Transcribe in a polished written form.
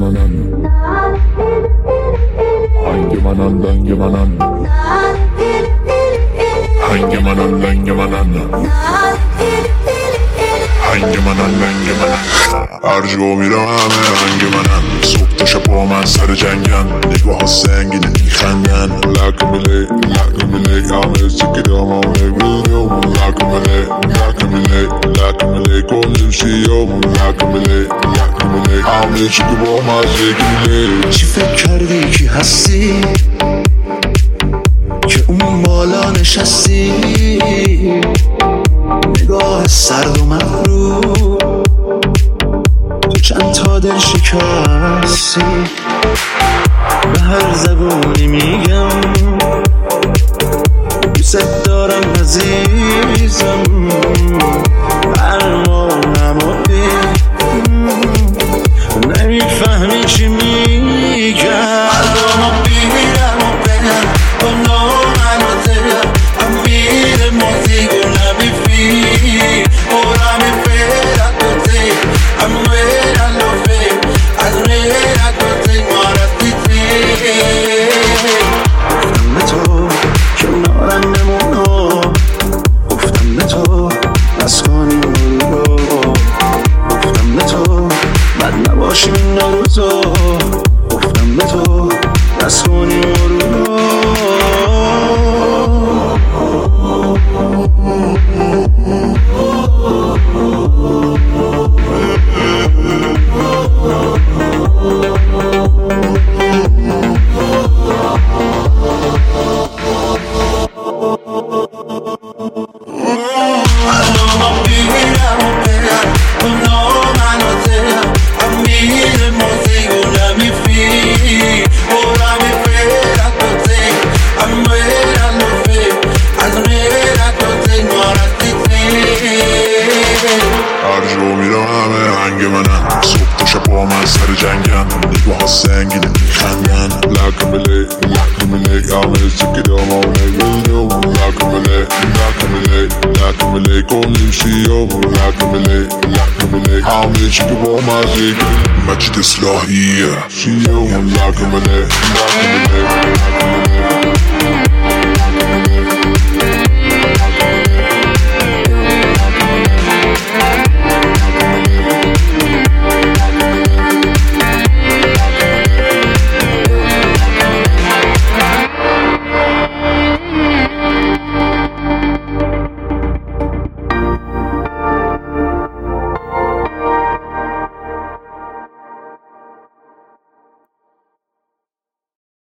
منن هنگ منن لنگ منن هنگ منن لنگ منن هنگ منن لنگ منن هر جا میرم همه هنگ منن صبح تا شب با من سر جنگن نگاه ها سنگینه میخندن لکمله همه سکرام همه ویدیومون لکمله کلیم شیامون لکمله همه چی که با مزه گیله. چی فکر کردی کی هستی که اون بالا نشستی نگاه سرد و مغرور تو چند تا دل شکستی به هر زبونی میگم دوست دارم عزیزم فرمانم و نمیفهمی چی میگم قلبمو بیرم و برم با نامن و دلم هم میره موزیگو نمیفی ora mi fera con te amera lo fe almera con te marati te گفتم به تو کنارم بمونو گفتم به تو بس کنیم رو گفتم به تو بد نباشیم این روزا گفتم به تو بس کنیم رو سر جنگن نگاه ها سنگینه میخندن لکمله همه سکرام همه ویدیومون لکمله کلیم شیامون لکمله همه چی که با مزه گیله. مجید اصلاحیه شیامون لکمله